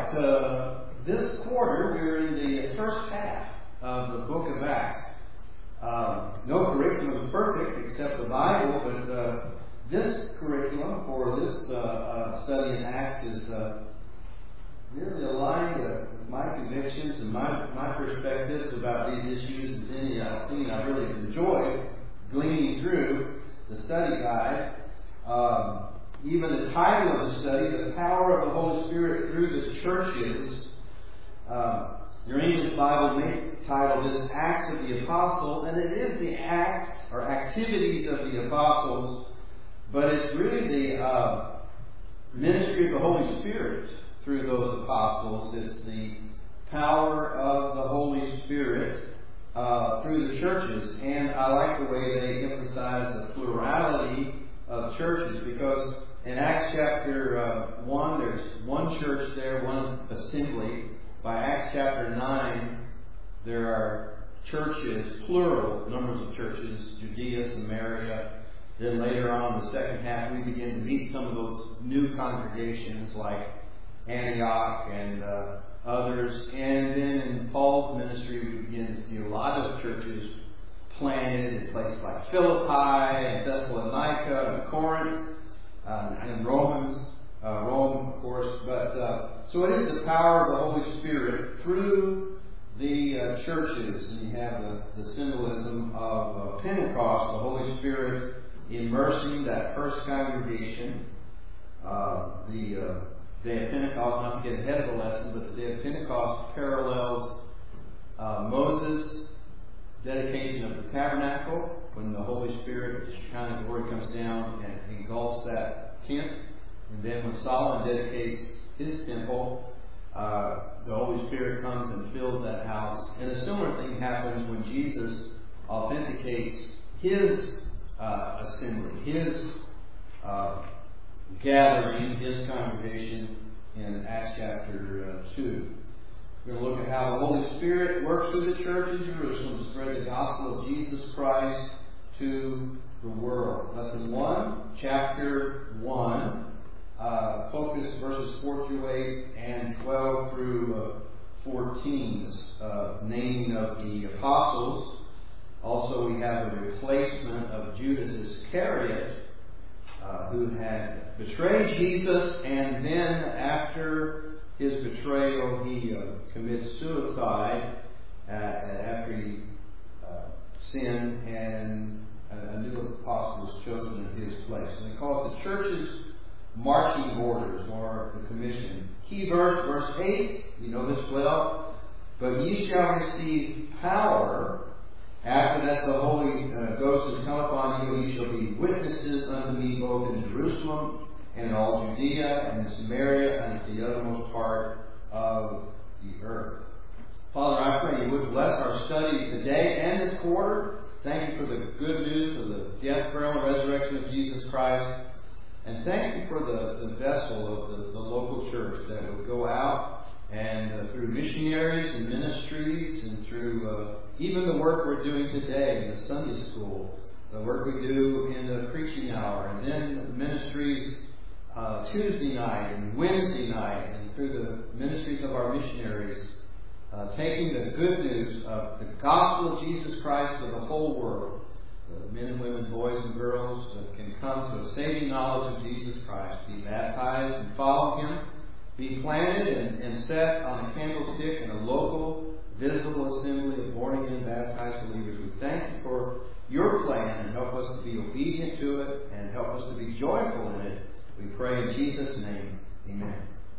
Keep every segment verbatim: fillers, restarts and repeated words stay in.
uh, this quarter we're in the first half of the book of Acts. Uh, no curriculum is perfect except the Bible, but uh, this curriculum for this uh, uh, study in Acts is uh, really aligned with my convictions and my, my perspectives about these issues as any I've seen. I really enjoyed gleaning through the study guide. Um, even the title of the study, The Power of the Holy Spirit Through the Churches. Uh, your English Bible may title this Acts of the Apostle, and it is the acts or activities of the apostles, but it's really the uh, ministry of the Holy Spirit through those apostles. It's the power of the Holy Spirit uh, through the churches. And I like the way they emphasize the plurality of churches, because in Acts chapter uh, one, there's one church there, one assembly. By Acts chapter nine, there are churches, plural numbers of churches, Judea, Samaria. Then later on, the second half, we begin to meet some of those new congregations like Antioch and uh, others. And then in Paul's ministry, we begin to see a lot of churches planted in places like Philippi and Thessalonica and Corinth uh, and Romans, uh, Rome, of course. But uh, so it is the power of the Holy Spirit through the uh, churches. And you have the, the symbolism of uh, Pentecost, the Holy Spirit immersing that first congregation. Uh, the uh, Day of Pentecost, not to get ahead of the lesson, but the Day of Pentecost parallels uh, Moses' dedication of the tabernacle, when the Holy Spirit, the Shekinah glory, comes down and engulfs that tent. And then when Solomon dedicates his temple, uh, the Holy Spirit comes and fills that house. And a similar thing happens when Jesus authenticates his uh, assembly, his uh, gathering, his congregation in Acts chapter uh, two. We're going to look at how the Holy Spirit works through the church in Jerusalem to spread the gospel of Jesus Christ to the world. Lesson one, chapter one, uh, focus verses four through eight and twelve through uh, fourteen, uh, naming of the apostles. Also, we have a replacement of Judas Iscariot, uh, who had betrayed Jesus, and then after his betrayal, he uh, commits suicide uh, after he uh, sinned, and a new apostle was chosen in his place. And they call it the church's marching orders, or the commission. Key verse, verse eight, you know this well. But ye shall receive power after that the Holy uh, Ghost has come upon you, and ye shall be witnesses unto me both in Jerusalem and in all Judea and in Samaria and to the uttermost part of the earth. Father, I pray you would bless our study today and this quarter. Thank you for the good news of the death, burial, and resurrection of Jesus Christ. And thank you for the, the vessel of the, the local church that would go out and uh, through missionaries and ministries and through uh, even the work we're doing today in the Sunday school, the work we do in the preaching hour, and then ministries uh, Tuesday night and Wednesday night, and through the ministries of our missionaries, uh, taking the good news of the gospel of Jesus Christ to the whole world. The men and women, boys and girls uh, can come to a saving knowledge of Jesus Christ, be baptized and follow Him, be planted and, and set on a candlestick in a local, visible assembly of born-again, baptized believers. We thank you for your plan, and help us to be obedient to it, and help us to be joyful in it. We pray in Jesus' name. Amen.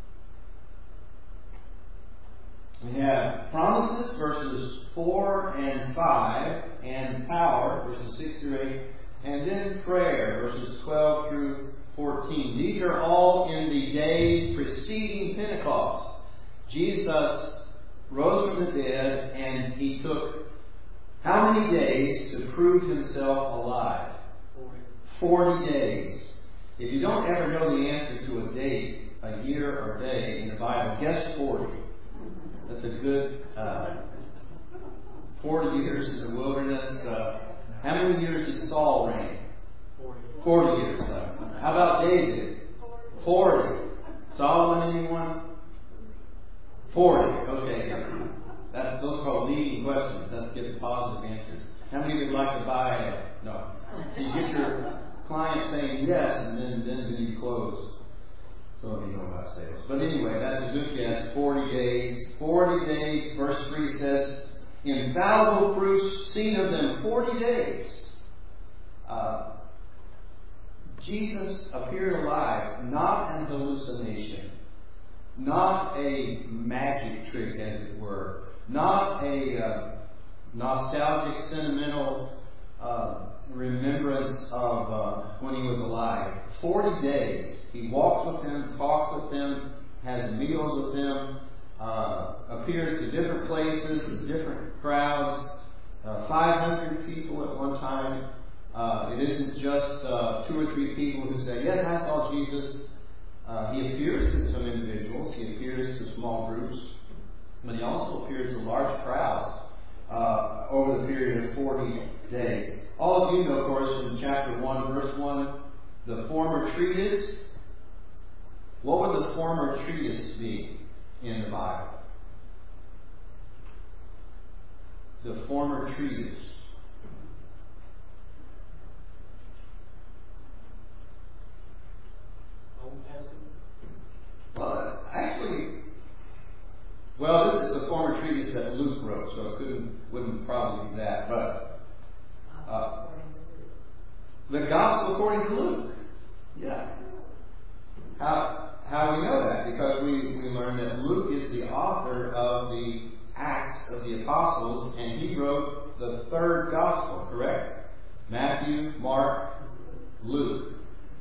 We have promises, verses four and five, and power, verses six through eight, and then prayer, verses twelve through fourteen. These are all in the days preceding Pentecost. Jesus rose from the dead, and He took how many days to prove Himself alive? Forty days. If you don't ever know the answer to a date, a year or day in the Bible, guess forty. That's a good uh, forty years in the wilderness. Uh, how many years did Saul reign? Forty years. Uh, how about David? Forty. Solomon, anyone? forty. Okay. That's those are called leading questions. Let's get the positive answers. How many would like to buy it? No. So you get your client saying yes, and then then you close. So if you know about sales. But anyway, that's a good guess. Forty days. Forty days. Verse three says, infallible proofs seen of them forty days. Uh, Jesus appeared alive, not an hallucination, not a magic trick, as it were, not a uh, nostalgic, sentimental uh, remembrance of uh, when he was alive. Forty days. He walked with them, talked with them, has meals with them, uh, appears to different places, different crowds, uh, five hundred people at one time. Uh, it isn't just uh, two or three people who say, yes, I saw Jesus. Uh, he appears to some individuals. He appears to small groups. But he also appears to large crowds uh, over the period of forty days. All of you know, of course, from chapter one, verse one, the former treatise. What would the former treatise be in the Bible? The former treatise. Old Testament? Well, actually, well, this is the former treatise that Luke wrote, so it couldn't, wouldn't probably be that. But uh, the Gospel according to Luke. Yeah. How how we know that? Because we, we learned that Luke is the author of the Acts of the Apostles, and he wrote the third Gospel, correct? Matthew, Mark, Luke.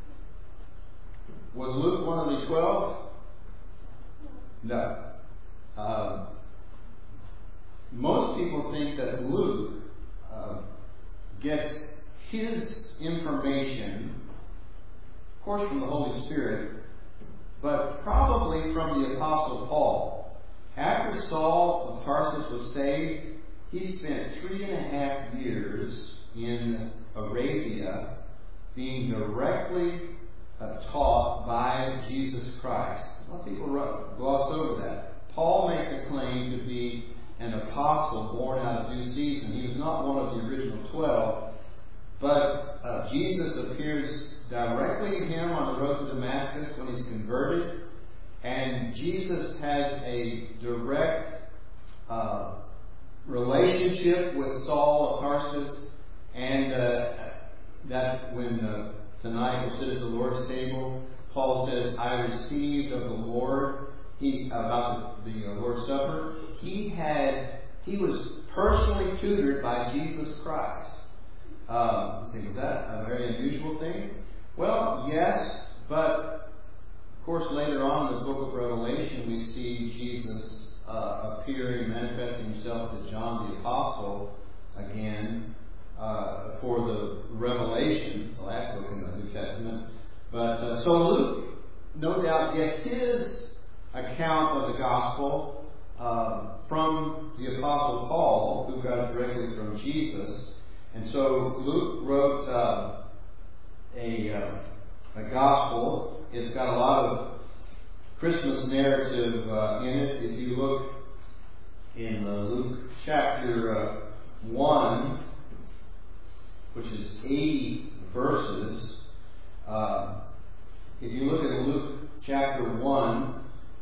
Was Luke one of the twelve? No. Um, most people think that Luke uh, gets his information, of course, from the Holy Spirit, but probably from the Apostle Paul. After Saul of Tarsus was saved, he spent three and a half years in Arabia being directly uh, taught by Jesus Christ. A lot of people gloss over that. Paul makes a claim to be an apostle born out of due season. He was not one of the original twelve, but uh, Jesus appears directly to him on the road to Damascus when he's converted, and Jesus has a direct uh, relationship with Saul of Tarsus, and uh, that when uh, tonight we'll sit at the Lord's table, Paul says, I received of the Lord, he about the, the uh, Lord's Supper. He had, he was personally tutored by Jesus Christ. Um, you think, is that a very unusual thing? Well, yes, but of course later on in the book of Revelation we see Jesus uh, appearing, manifesting himself to John the Apostle again uh, for the Revelation, the last book in the New Testament. But uh, so Luke, no doubt, gets his account of the gospel uh, from the Apostle Paul, who got it directly from Jesus. And so Luke wrote uh, a, uh, a gospel. It's got a lot of Christmas narrative uh, in it. If you look in uh, Luke chapter uh, one, which is eighty verses, uh, if you look at Luke chapter one,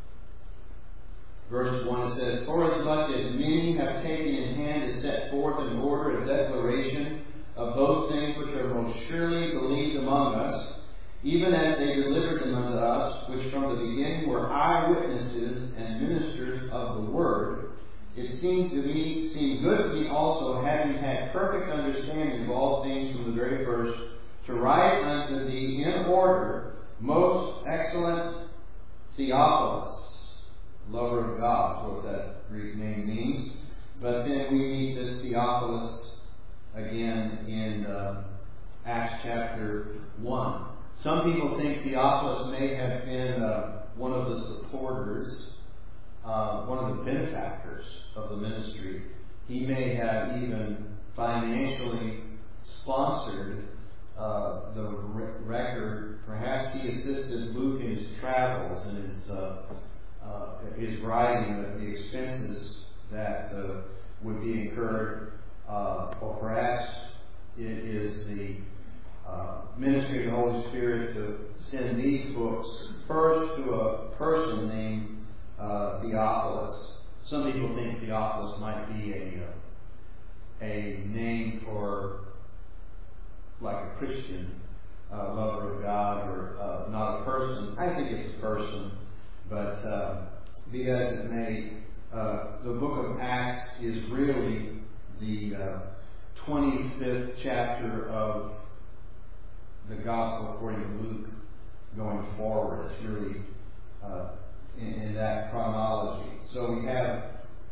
verse one, it says, For as much as many have taken in hand to set forth in order a declaration of those things which are most surely believed among us, even as they delivered them unto us, which from the beginning were eyewitnesses and ministers of the word, it seemed to me, seemed good to me also, having had perfect understanding of all things from the very first, to write unto thee in order, most excellent Theophilus, lover of God, is what that Greek name means. But then we meet this Theophilus again in uh, Acts chapter one. Some people think Theophilus may have been uh, one of the supporters, uh, one of the benefactors of the ministry. He may have even financially sponsored uh, the re- record. Perhaps he assisted Luke in his travels and his uh, uh, his writing of the expenses that uh, would be incurred, uh, or perhaps it is the uh, ministry of the Holy Spirit to send these books first to a person named uh, Theophilus. Some people think Theophilus might be a uh, a name for like a Christian uh, lover of God, or uh, not a person. I think it's a person, but uh, be as it may, uh, the book of Acts is really the uh, twenty-fifth chapter of the Gospel according to Luke going forward. It's really uh, in, in that chronology. So we have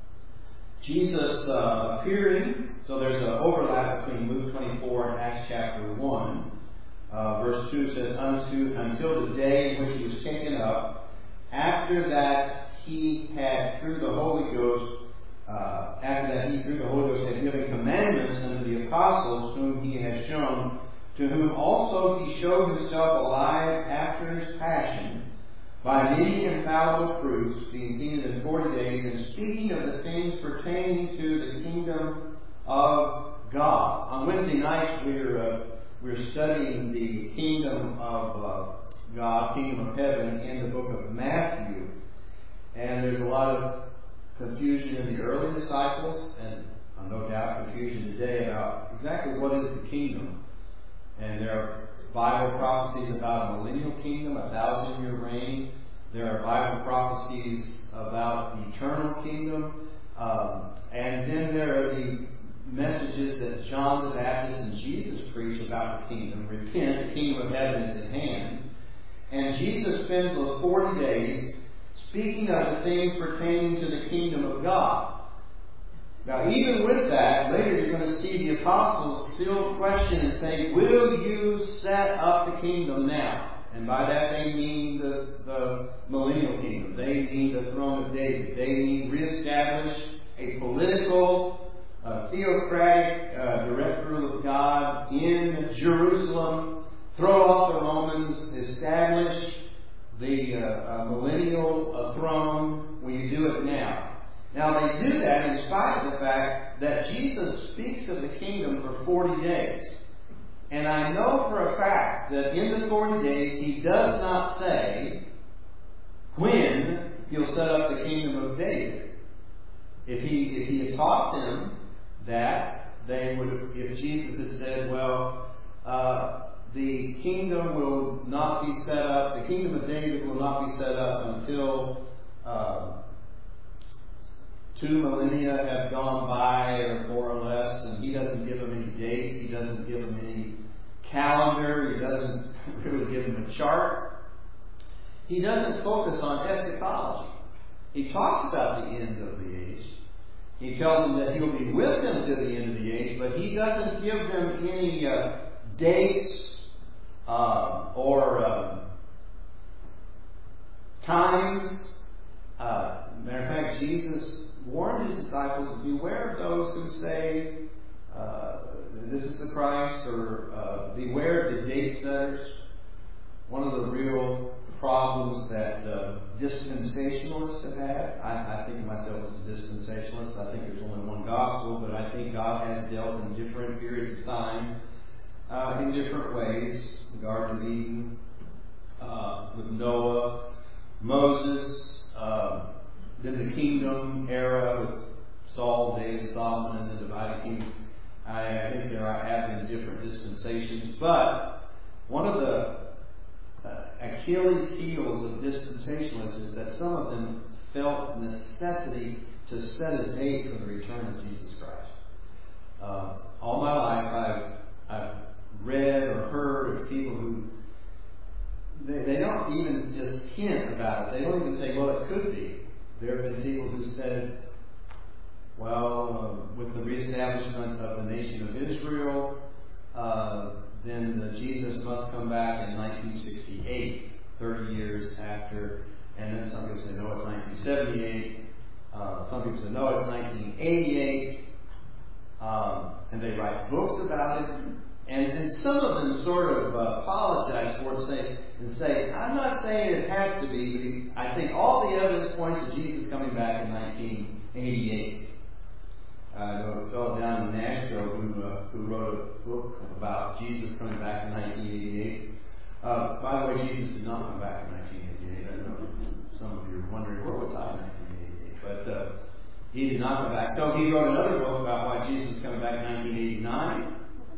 Jesus uh, appearing. So there's an overlap between Luke twenty-four and Acts chapter one. Uh, verse two says, Unto, until the day in which he was taken up. After that he had, through the Holy Ghost, uh, after that he, through the Holy Ghost, had given commandments unto the apostles whom he had shown, to whom also he showed himself alive after his passion, by many infallible proofs, being seen in forty days, and speaking of the things pertaining to the kingdom of God. On Wednesday nights, we're uh, we're studying the kingdom of uh, God, kingdom of heaven, in the book of Matthew, and there's a lot of confusion in the early disciples, and uh, no doubt confusion today about exactly what is the kingdom. And there are Bible prophecies about a millennial kingdom, a thousand-year reign. There are Bible prophecies about the eternal kingdom. Um, and then there are the messages that John the Baptist and Jesus preach about the kingdom. Repent, the kingdom of heaven is at hand. And Jesus spends those forty days speaking of the things pertaining to the kingdom of God. Now, even with that, later you're going to see the apostles still question and say, will you set up the kingdom now? And by that they mean the, the millennial kingdom. They mean the throne of David. They mean reestablish a political, uh, theocratic, uh, direct rule of God in Jerusalem, throw off the Romans, establish the uh, uh, millennial uh, throne. Will you do it now? Now, they do that in spite of the fact that Jesus speaks of the kingdom for forty days. And I know for a fact that in the forty days, he does not say when he'll set up the kingdom of David. If he, if he had taught them that, they would, if Jesus had said, well, uh, the kingdom will not be set up, the kingdom of David will not be set up until Uh, Two millennia have gone by, or more or less, and he doesn't give them any dates. He doesn't give them any calendar. He doesn't really give them a chart. He doesn't focus on eschatology. He talks about the end of the age. He tells them that he'll be with them to the end of the age, but he doesn't give them any uh, dates uh, or uh, times. Uh, matter of fact, Jesus warned his disciples, beware of those who say, uh, this is the Christ, or uh, beware of the date setters. One of the real problems that uh, dispensationalists have had, I, I think of myself as a dispensationalist. I think there's only one gospel, but I think God has dealt in different periods of time, uh, in different ways. The Garden of Eden, uh, with Noah, Moses, uh, then the kingdom era with Saul, David, Solomon, and the divided kingdom. I, I think there are have been different dispensations, but one of the uh, Achilles' heels of dispensationalists is that some of them felt necessity to set a date for the return of Jesus Christ. Uh, all my life, I've I've read or heard of people who they, they don't even just hint about it. They don't even say, "Well, it could be." There have been people who said, well, uh, with the reestablishment of the nation of Israel, uh, then the Jesus must come back in nineteen sixty-eight, thirty years after. And then some people say, no, it's nineteen seventy-eight. Uh, some people say, no, it's nineteen eighty-eight. Um, and they write books about it. And, and some of them sort of uh, apologize for it say, and say, I'm not saying it has to be, but I think all the evidence points to Jesus is coming back in nineteen eighty-eight. Uh, a fellow down in Nashville who, uh, who wrote a book about Jesus coming back in nineteen eighty-eight. Uh, by the way, Jesus did not come back in nineteen eighty-eight. I know some of you are wondering, where was I in nineteen eighty-eight? But uh, he did not come back. So he wrote another book about why Jesus is coming back in nineteen eighty-nine.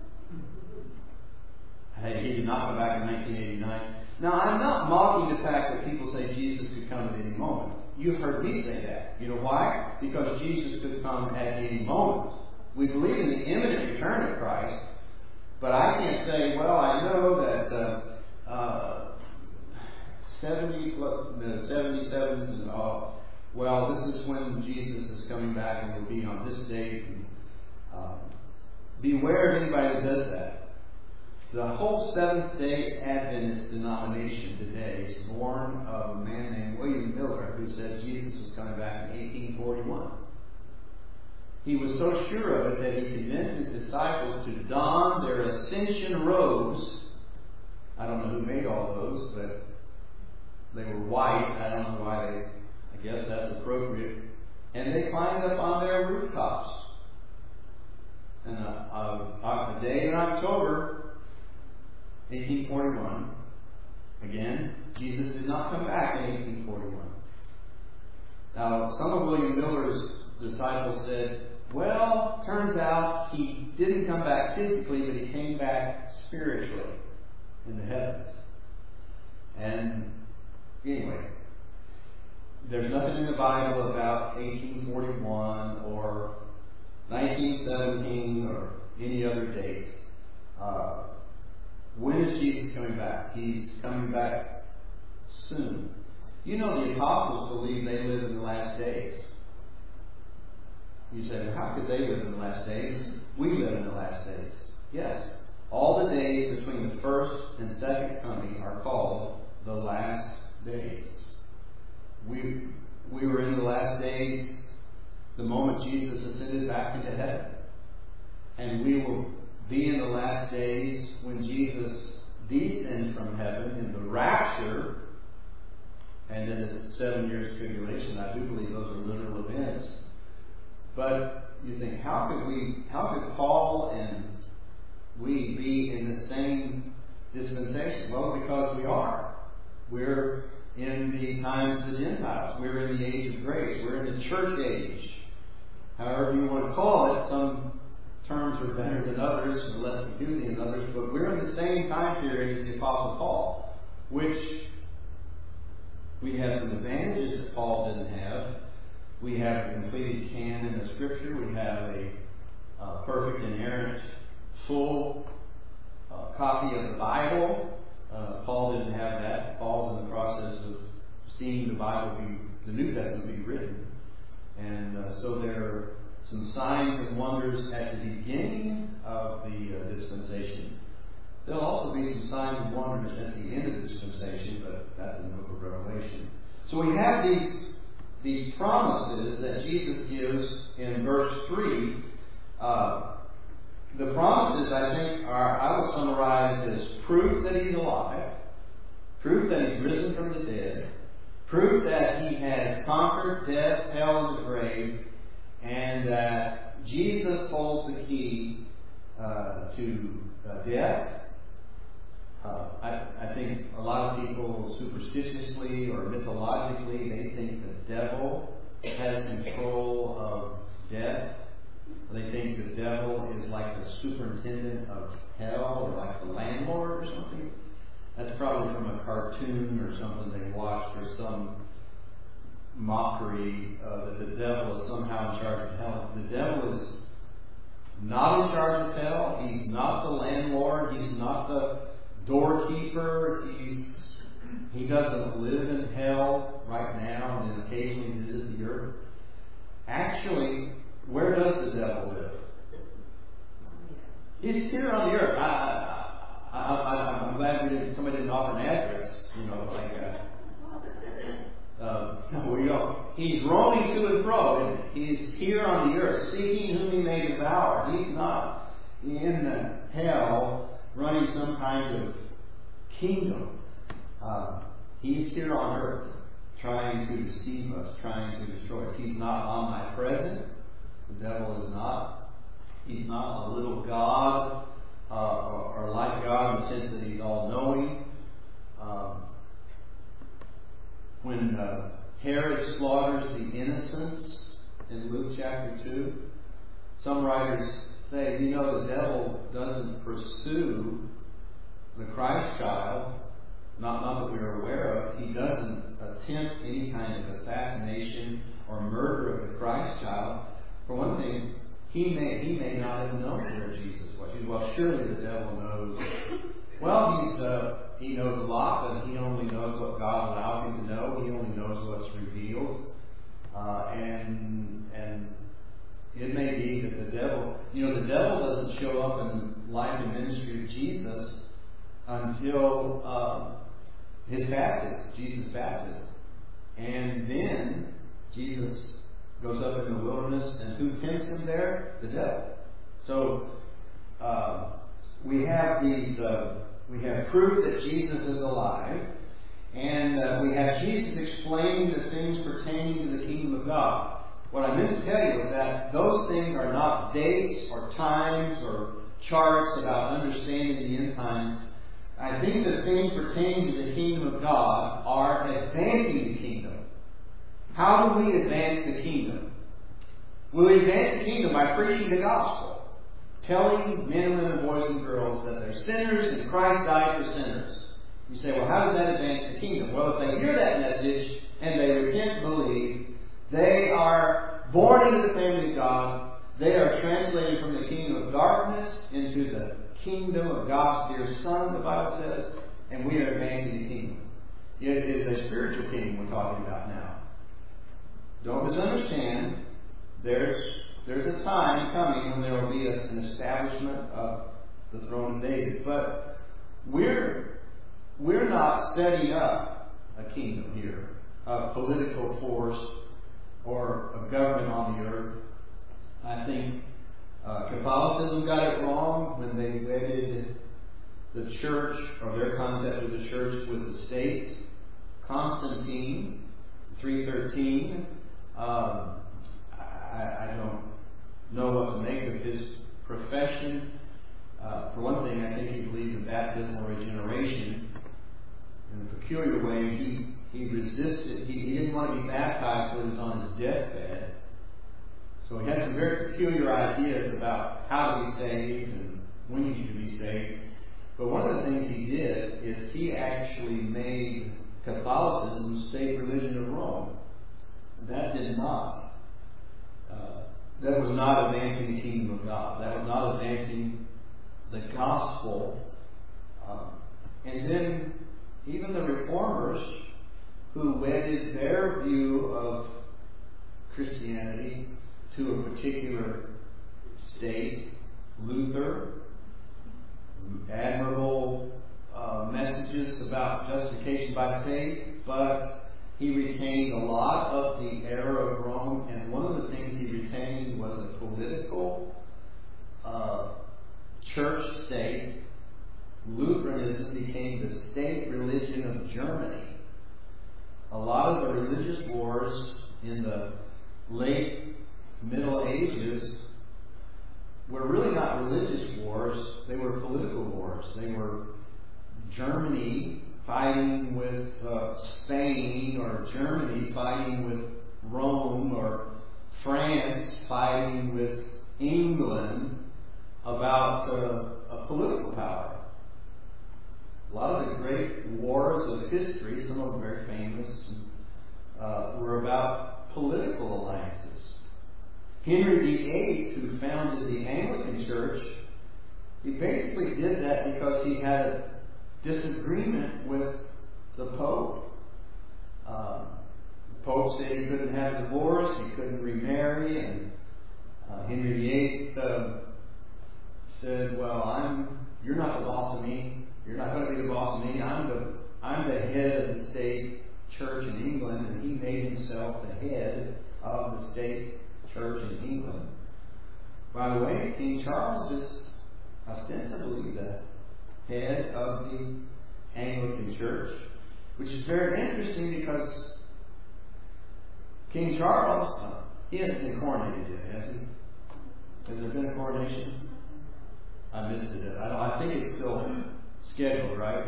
He did not come back in nineteen eighty-nine. Now, I'm not mocking the fact that people say Jesus could come at any moment. You've heard me say that. You know why? Because Jesus could come at any moment. We believe in the imminent return of Christ, but I can't say, well, I know that uh, uh, seventy plus no, seventy-sevens and all. Well, this is when Jesus is coming back and will be on this date. And, um, beware of anybody that does that. The whole Seventh-day Adventist denomination today is born of a man named William Miller, who said Jesus was coming back in eighteen forty-one. He was so sure of it that he convinced his disciples to don their ascension robes. I don't know who made all those, but they were white. I don't know why they, I guess that was appropriate. And they climbed up on their rooftops. And a, a, a day in October, eighteen forty-one. Again, Jesus did not come back in eighteen forty-one. Now, some of William Miller's disciples said, well, turns out he didn't come back physically, but he came back spiritually in the heavens. And anyway, there's nothing in the Bible about eighteen forty-one or nineteen seventeen or any other date. Uh, When is Jesus coming back? He's coming back soon. You know, the apostles believe they live in the last days. You say, well, how could they live in the last days? We live in the last days. Yes. All the days between the first and second coming are called the last days. We, we were in the last days the moment Jesus ascended back into heaven. And we will be in the last days when Jesus descends from heaven in the rapture, and then the seven years tribulation. I do believe those are literal events. But you think, how could we, how could Paul and we be in the same dispensation? Well, because we are. We're in the times of the Gentiles. We're in the age of grace. We're in the church age. However you want to call it, some terms are better than others, or less confusing than others, but we're in the same time period as the Apostle Paul, which we have some advantages that Paul didn't have. We have a completed canon of Scripture. We have a uh, perfect, inerrant, full uh, copy of the Bible. Uh, Paul didn't have that. Paul's in the process of seeing the Bible be, the New Testament be written. And uh, so there are some signs and wonders at the beginning of the uh, dispensation. There'll also be some signs and wonders at the end of the dispensation, but that's in the book of Revelation. So we have these, these promises that Jesus gives in verse three. Uh, the promises, I think, are, I will summarize as proof that He's alive, proof that He's risen from the dead, proof that He has conquered death, hell, and the grave, and that Jesus holds the key uh, to uh, death. Uh, I, I think a lot of people superstitiously or mythologically, they think the devil has control of death. They think the devil is like the superintendent of hell or like the landlord or something. That's probably from a cartoon or something they watched, or some mockery uh, that the devil is somehow in charge of hell. The devil is not in charge of hell. He's not the landlord. He's not the doorkeeper. He's he doesn't live in hell right now and then occasionally visit the earth. Actually, where does the devil live? He's here on the earth. I, I, I, I'm glad we didn't, somebody didn't offer an address. You know, like. Uh, Uh, we don't. He's roaming to and fro, and he's here on the earth, seeking whom he may devour. He's not in the hell running some kind of kingdom. Uh, he's here on earth. trying to deceive us, trying to destroy us. He's not omnipresent. The devil is not. He's not a little God, uh, or, or like God in the sense that he's all-knowing. Um, when uh, Herod slaughters the innocents in Luke chapter two, some writers say, you know, the devil doesn't pursue the Christ child, not, not that we're aware of. He doesn't attempt any kind of assassination or murder of the Christ child. For one thing, he may he may not have known where Jesus was. Well, surely the devil knows. Well, he's uh, he knows a lot, but he only knows what God allows him to know. He only knows what's revealed, uh, and and it may be that the devil, you know, the devil doesn't show up in the life and ministry of Jesus until uh, his baptism, Jesus' baptism, and then Jesus goes up in the wilderness, and who tempts him there? The devil. So uh, we have these, uh, we have proof that Jesus is alive, and uh, we have Jesus explaining the things pertaining to the kingdom of God. What I meant to tell you is that those things are not dates or times or charts about understanding the end times. I think the things pertaining to the kingdom of God are advancing the kingdom. How do we advance the kingdom? We advance the kingdom by preaching the gospel, telling men and women, boys and girls, that they're sinners and Christ died for sinners. You say, well, how does that advance the kingdom? Well, if they hear that message and they repent and believe, they are born into the family of God. They are translated from the kingdom of darkness into the kingdom of God's dear Son, the Bible says, and we are advancing the kingdom. It is a spiritual kingdom we're talking about now. Don't misunderstand. There's there's a time coming when there will be a, an establishment of the throne of David. But we're we're not setting up a kingdom here, a political force or a government on the earth. I think uh, Catholicism got it wrong when they wedded the church, or their concept of the church, with the state. Constantine, three thirteen, um, I, I don't know what to make of his profession. Uh, for one thing, I think he believed in baptismal regeneration. In a peculiar way, he, he resisted, he, he didn't want to be baptized till he was on his deathbed. So he had some very peculiar ideas about how to be saved and when you need to be saved. But one of the things he did is he actually made Catholicism the state religion of Rome. That did not. Uh, that was not advancing the kingdom of God. That was not advancing the gospel. Um, and then even the reformers who wedded their view of Christianity to a particular state, Luther, admirable uh, messages about justification by faith, but he retained a lot of the era of Rome, and one of the things he retained was a political uh, church state. Lutheranism became the state religion of Germany. A lot of the religious wars in the late Middle Ages were really not religious wars, they were political wars. They were Germany fighting with uh, Spain, or Germany fighting with Rome, or France fighting with England about uh, a political power. A lot of the great wars of history, some of them very famous, uh, were about political alliances. Henry the Eighth, who founded the Anglican Church, he basically did that because he had a disagreement with the Pope. Uh, the Pope said he couldn't have divorce, he couldn't remarry, and uh, Henry the Eighth uh, said, "Well, I'm you're not the boss of me. You're not going to be the boss of me. I'm the I'm the head of the state church in England," and he made himself the head of the state church in England. By the way, King Charles is ostensibly the head of the Anglican Church, which is very interesting because King Charles, uh, he hasn't been coronated yet, has he? Has there been a coronation? I missed it. I, don't, I think it's still scheduled, right?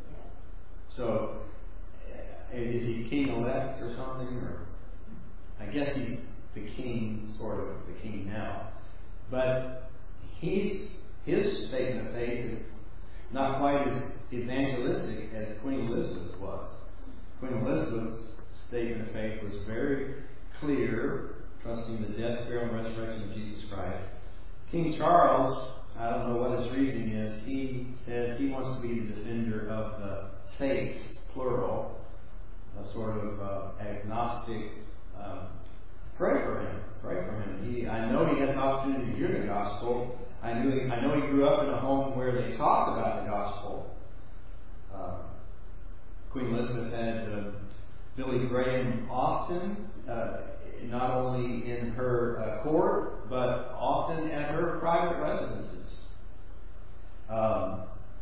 So, is he king-elect or something? Or I guess he's the king, sort of the king now. But he's his statement of faith is not quite as evangelistic as Queen Elizabeth's was. Queen Elizabeth's statement of faith was very clear, trusting the death, burial, and resurrection of Jesus Christ. King Charles, I don't know what his reasoning is, he says he wants to be the defender of the faith, plural, a sort of uh, agnostic. Um, pray for him. Pray for him. He, I know he has an opportunity to hear the gospel. I knew. He, I know he grew up in a home where they talked about the gospel. Uh, Queen Elizabeth had uh, Billy Graham often, uh, not only in her uh, court, but often at her private residences. Um,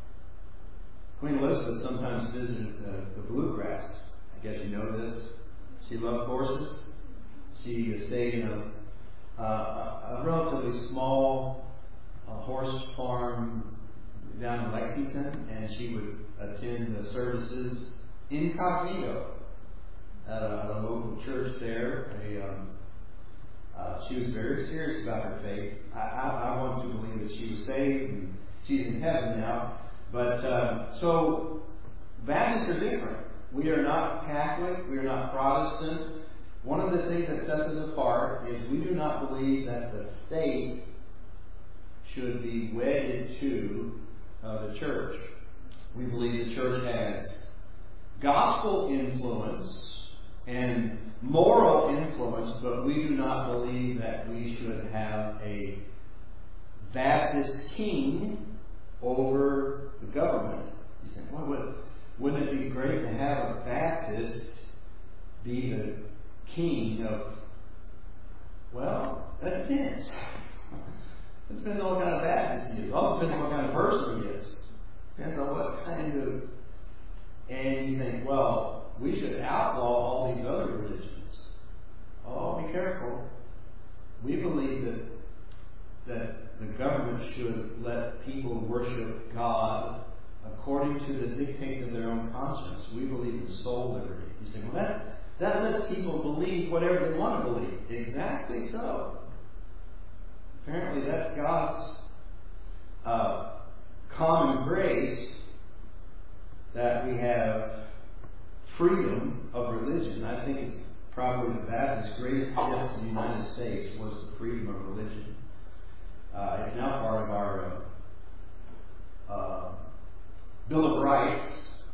Queen Elizabeth sometimes visited the, the Bluegrass. I guess you know this. She loved horses. She stayed in a, uh, a relatively small uh, horse farm down in Lexington, and she would attend the services incognito at a, at a local church there. A, um, uh, she was very serious about her faith. I, I, I want to believe that she was saved and she's in heaven now. But uh, so Baptists are different. We are not Catholic. We are not Protestant. One of the things that sets us apart is we do not believe that the state should be wedded to uh, the church. We believe the church has gospel influence and moral influence, but we do not believe that we should have a Baptist king over the government. You think, well, would, wouldn't it be great to have a Baptist be the king of, well, that depends. It depends on what kind of Baptist he is. It also depends on what kind of person he is. Depends on what kind of... And you think, well, we should outlaw all these other religions. Oh, be careful. We believe that that the government should let people worship God according to the dictates of their own conscience. We believe in soul liberty. You say, well, that, that lets people believe whatever they want to believe. Exactly so. Apparently that's God's uh, common grace that we have freedom of religion. I think it's probably the Baptist's greatest gift to the United States was the freedom of religion. Uh, it's now part of our uh, uh, Bill of Rights,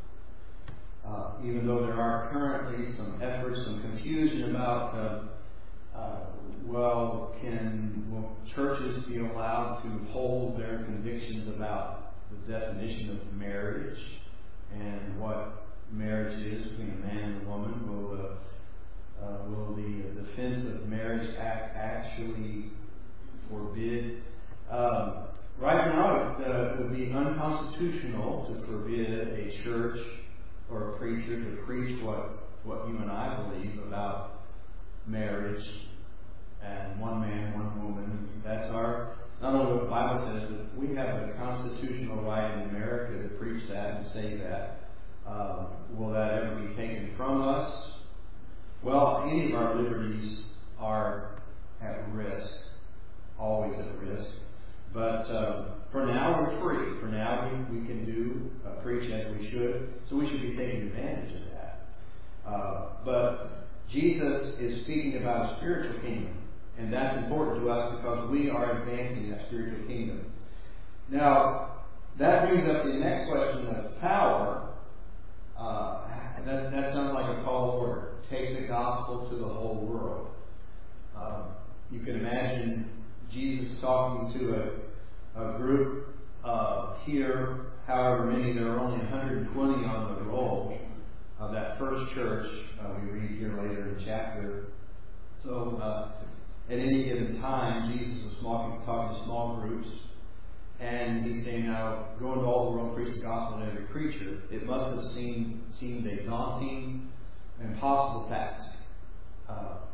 uh, even though there are currently some efforts, some confusion about, uh, uh, well, can will churches be allowed to hold their convictions about the definition of marriage and what marriage is between a man and a woman? Will the uh, will the Defense of Marriage Act actually forbid? Um, right now, it uh, would be unconstitutional to forbid a church or a preacher to preach what what you and I believe about marriage and one man, one woman. That's our, not only what the Bible says, but we have the constitutional right in America to preach that and say that. Um, will that ever be taken from us? Well, any of our liberties are at risk, always at risk. But uh, for now, we're free. For now, we, we can do, uh, preach as we should. So we should be taking advantage of that. Uh, but Jesus is speaking about a spiritual kingdom. And that's important to us because we are advancing that spiritual kingdom. Now, that brings up the next question of power. Uh, that, that sounds like a tall order. Take the gospel to the whole world. Um, you can imagine Jesus talking to a, a group uh, here, however many, there are only one hundred twenty on the roll of that first church. Uh, we read here later in the chapter. So, uh, at any given time, Jesus was talking, talking to small groups, and he's saying, now, go into all the world and preach the gospel to every creature. It must have seemed, seemed a daunting, impossible task. Uh,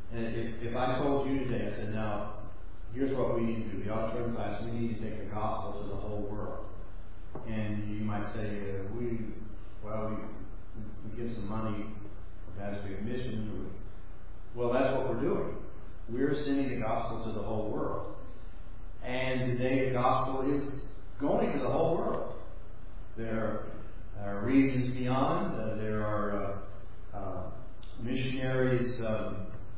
And if, if I told you today, I said, now, here's what we need to do. The auditorium class, we need to take the gospel to the whole world. And you might say, uh, we, well, we, we give some money for Baptist mission. Well, that's what we're doing. We're sending the gospel to the whole world. And today the gospel is going to the whole world. There are regions beyond. Uh, there are uh, uh, missionaries um,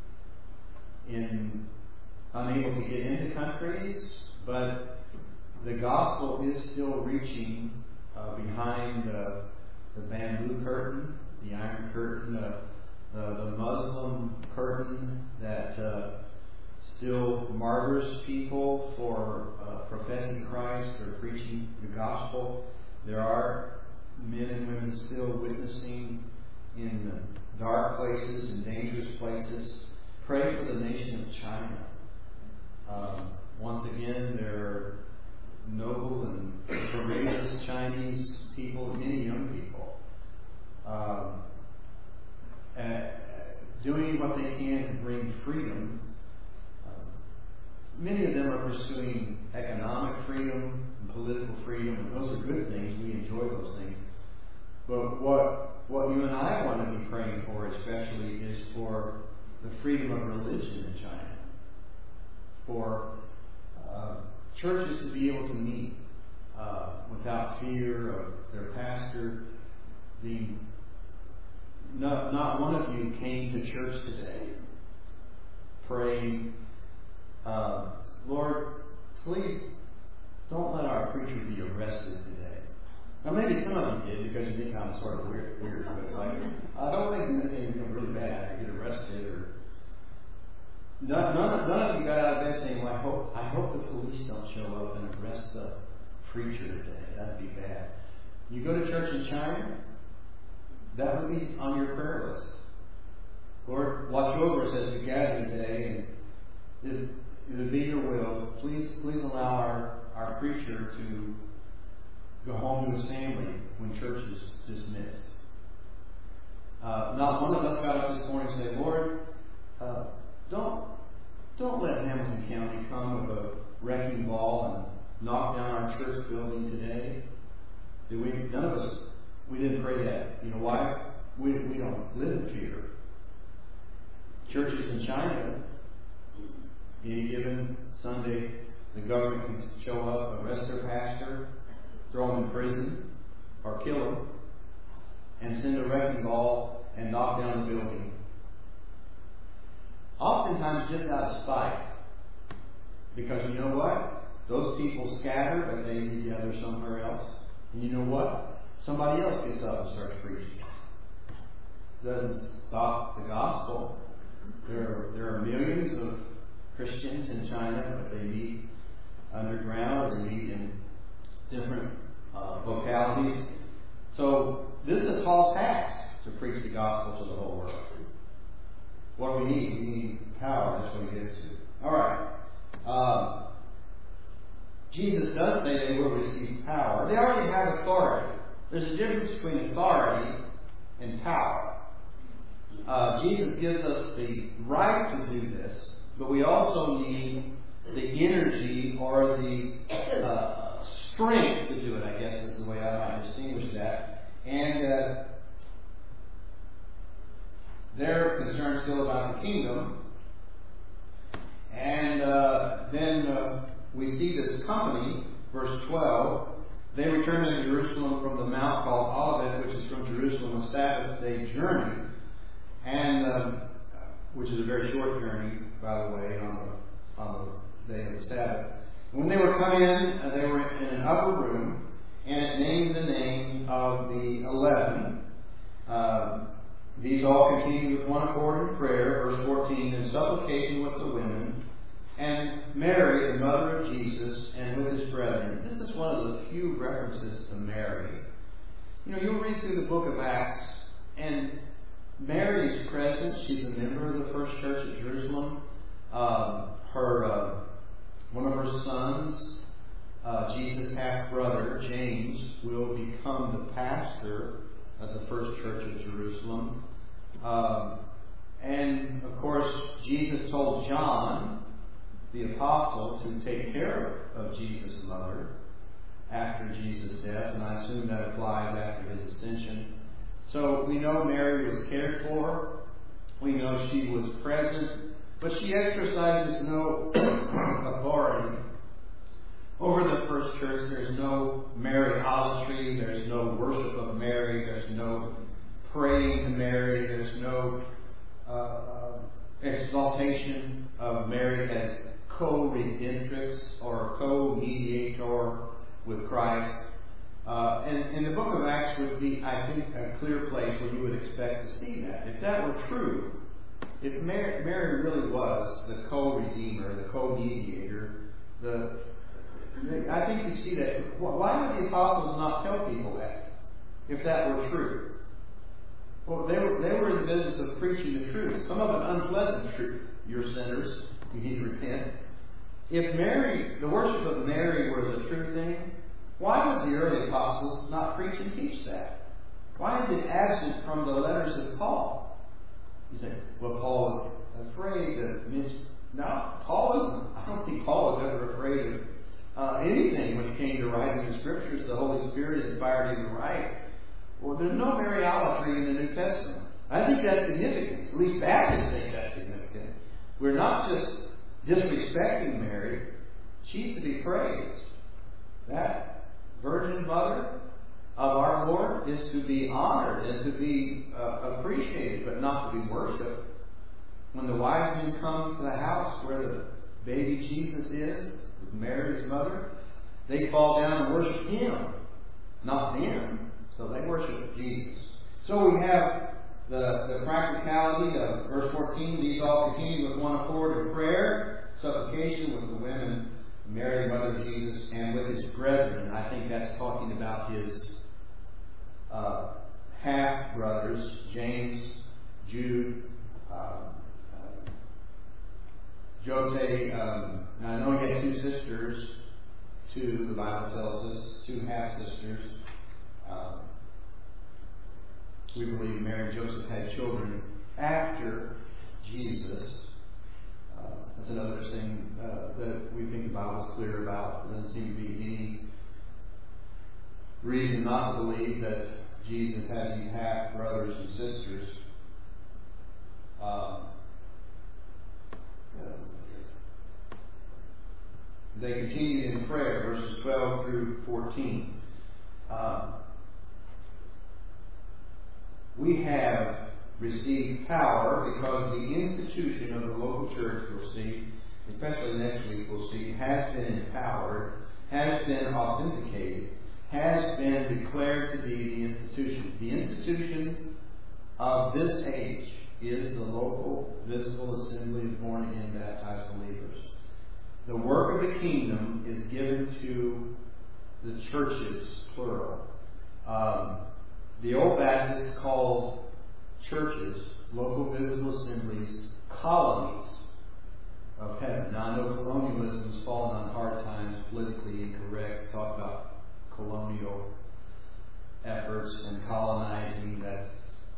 in unable to get into countries, but the gospel is still reaching uh, behind uh, the bamboo curtain, the iron curtain, uh, the, the Muslim curtain that uh, still martyrs people for uh, professing Christ or preaching the gospel. There are men and women still witnessing in dark places and dangerous places. Pray for the nation of China. Um, once again, there are noble and courageous Chinese people, many young people, um, uh, doing what they can to bring freedom. Uh, many of them are pursuing economic freedom and political freedom, and those are good things. We enjoy those things. But what what you and I want to be praying for, especially, is for the freedom of religion in China. For uh, churches to be able to meet uh, without fear of their pastor being. Not, not one of you came to church today praying, uh, Lord, please don't let our preacher be arrested today. Now, maybe some of you did because you think I'm sort of weird. weird but it's like, I don't think anything become really bad or get arrested or. None, none, none of you got out of bed saying, well, I hope, I hope the police don't show up and arrest the preacher today. That'd be bad. You go to church in China, that would be on your prayer list. Lord, watch over us as we gather today, and if it would be your will, please please allow our, our preacher to go home to his family when church is dismissed. Uh, not one of us got up this morning and said, Lord, uh, don't don't let Hamilton County come with a wrecking ball and knock down our church building today. Did we? None of us. We didn't pray that. You know why? We we don't live in fear. Churches in China, any given Sunday, the government can show up, arrest their pastor, throw him in prison, or kill him, and send a wrecking ball and knock down the building. Oftentimes just out of spite. Because you know what? Those people scatter and they gather somewhere else. And you know what? Somebody else gets up and starts preaching. Doesn't stop the gospel. There are, there are millions of Christians in China, but they meet underground or they meet in different uh, localities. So this is a tall task to preach the gospel to the whole world. What do we need? We need power. That's what he gets to. All right. Um, Jesus does say they will receive power. They already have authority. There's a difference between authority and power. Uh, Jesus gives us the right to do this, but we also need the energy or the uh, strength to do it, I guess is the way I might distinguish that. And uh, they're concerned still about the kingdom. And uh, then uh, we see this company, verse twelve. They returned to Jerusalem from the mount called Olivet, which is from Jerusalem, a Sabbath day journey, and um, which is a very short journey, by the way, on the on the day of the Sabbath. When they were come in, uh, they were in an upper room, and it named the name of the eleven. Um, these all continued with one accord in prayer, verse fourteen, in supplication with the women, and Mary, the mother of Jesus, and with his brethren. This is one of the few references to Mary. You know, you'll read through the book of Acts, and Mary is present. She's a member of the first church at Jerusalem. Um, her uh, one of her sons, uh, Jesus' half-brother, James, will become the pastor of the first church at Jerusalem. Um, And, of course, Jesus told John, the apostle, to take care of Jesus' mother after Jesus' death, and I assume that applies after his ascension. So we know Mary was cared for. We know she was present, but she exercises no authority over the first church. There's no Mariolatry. There's no worship of Mary. There's no praying to Mary. There's no uh, uh, exaltation of Mary as co-redemptrix or co-mediator with Christ. Uh, and, and the book of Acts would be, I think, a clear place where you would expect to see that. If that were true, if Mary, Mary really was the co-redeemer, the co-mediator, the I think you see that. Why would the apostles not tell people that, if that were true? Well, they were, they were in the business of preaching the truth, some of an unpleasant truth. You're sinners, you need to repent. If Mary, the worship of Mary was a true thing, why would the early apostles not preach and teach that? Why is it absent from the letters of Paul? You say, well, Paul was afraid to mention. No, Paul wasn't. I don't think Paul was ever afraid of uh, anything when it came to writing the Scriptures. The Holy Spirit inspired him to write. Well, there's no Mariolatry in the New Testament. I think that's significant. At least Baptists think that's significant. We're not just disrespecting Mary. She's to be praised. That Virgin Mother of our Lord is to be honored and to be uh, appreciated, but not to be worshipped. When the wise men come to the house where the baby Jesus is, with Mary's mother, they fall down and worship Him, not them. So they worship Jesus. So we have the, the practicality of verse fourteen. These all continue with one accord in prayer, supplication with the women, Mary, Mother of Jesus, and with his brethren. I think that's talking about his uh, half brothers, James, Jude, uh, uh, Jose. Um, I know he had two sisters. Two, the Bible tells us, two half sisters. Um, we believe Mary and Joseph had children after Jesus. Uh, that's another thing uh, that we think the Bible is clear about. There doesn't seem to be any reason not to believe that Jesus had these half brothers and sisters. Um, they continued in prayer, verses twelve through fourteen. Um, we have received power because the institution of the local church, we'll see, especially next week we'll see, has been empowered, has been authenticated, has been declared to be the institution. The institution of this age is the local visible assembly of born again baptized believers. The work of the kingdom is given to the churches, plural. Um, the Old Baptists called churches, local visible assemblies, colonies of heaven. Now, I know colonialism has fallen on hard times, politically incorrect. Talk about colonial efforts and colonizing. That,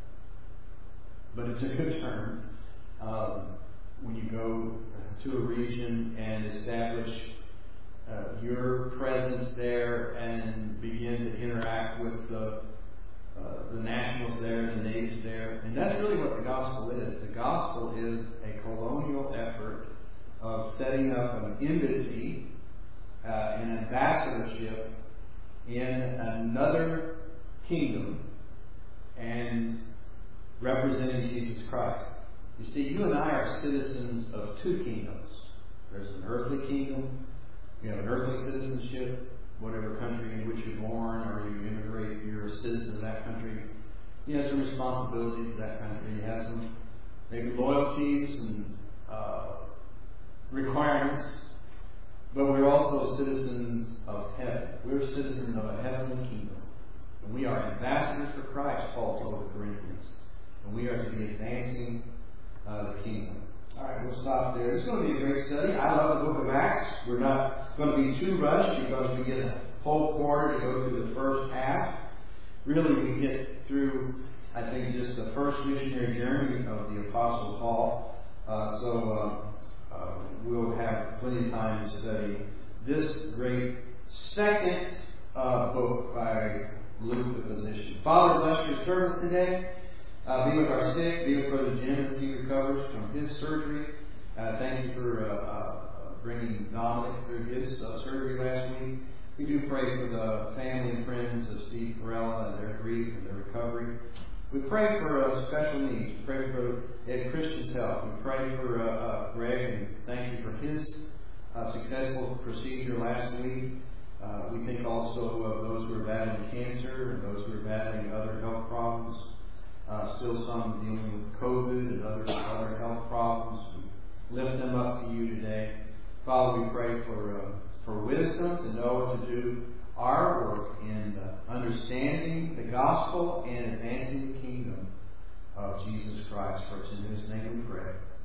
but it's a good term. Um, when you go to a region and establish uh, your presence there and begin to interact with the Uh, the nationals there, the natives there. And that's really what the gospel is. The gospel is a colonial effort of setting up an embassy, uh, an ambassadorship in another kingdom and representing Jesus Christ. You see, you and I are citizens of two kingdoms. There's an earthly kingdom. You have an earthly citizenship. Whatever country in which you're born or you immigrate, you're a citizen of that country. You have some responsibilities to that country. You have some maybe loyalties and uh, requirements. But we're also citizens of heaven. We're citizens of a heavenly kingdom. And we are ambassadors for Christ, Paul told the Corinthians. And we are to be advancing uh, the kingdom. All right, we'll stop there. It's going to be a great study. I love the book of Acts. We're not going to be too rushed because we get a whole quarter to go through the first half. Really, we get through, I think, just the first missionary journey of the Apostle Paul. Uh, so uh, uh, we'll have plenty of time to study this great second uh, book by Luke the physician. Father, bless your service today. Uh, be with our sick. Be with Brother Jim as he recovers from his surgery. Uh, thank you for uh, uh, bringing Dominic through his uh, surgery last week. We do pray for the family and friends of Steve Perella and their grief and their recovery. We pray for uh, special needs. We pray for Ed Christian's help. We pray for uh, uh, Greg, and thank you for his uh, successful procedure last week. Uh, we think also of those who are battling cancer and those who are battling other health problems. Uh, still some dealing with COVID and other, other health problems. We lift them up to you today. Father, we pray for uh, for wisdom to know what to do our work in uh, understanding the gospel and advancing the kingdom of Jesus Christ. For it's in His name we pray.